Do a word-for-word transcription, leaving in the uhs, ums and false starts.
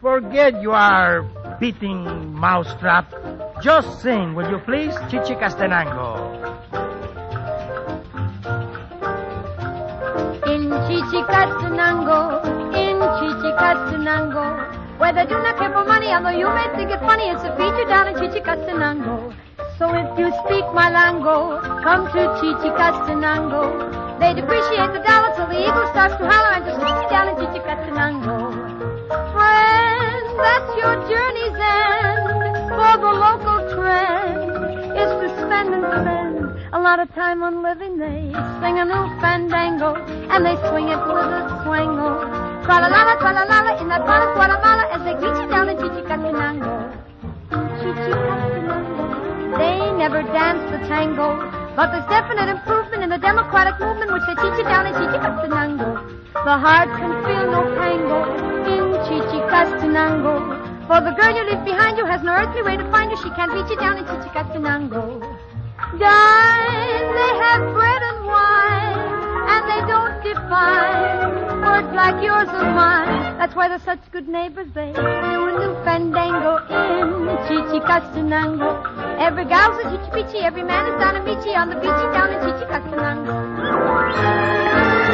Forget you are beating mousetrap. Just sing, will you please, Chichicastenango? In Chichicastenango, in Chichicastenango, where they do not care for money, although you may think it funny, it's a feature down in Chichicastenango. So if you speak Malango, come to Chichicastenango. They depreciate the dollar till the eagle starts to holler and to sneak you down in Chichicastenango. Friend, that's your journey's end, for the local trend is to spend and spend a lot of time on living. They sing a new fandango, and they swing it with a swango. Tra-la-la-la, tra-la-la-la, in that part of Guatemala, as they greet you down in Chichicastenango. Chichicastenango. They never dance the tango, but there's definite improvement in the democratic movement which they teach you down in Chichicastenango. The heart can feel no pango in Chichicastenango, for the girl you leave behind you has no earthly way to find you. She can't reach you down in Chichicastenango. Dine, they have bread and wine, and they don't define words like yours or mine. That's why they're such good neighbors. They do a new fandango in Chichicastenango. Every gal's a chichi-peachy, every man is down a Michi on the beachy down in Chichicastenango.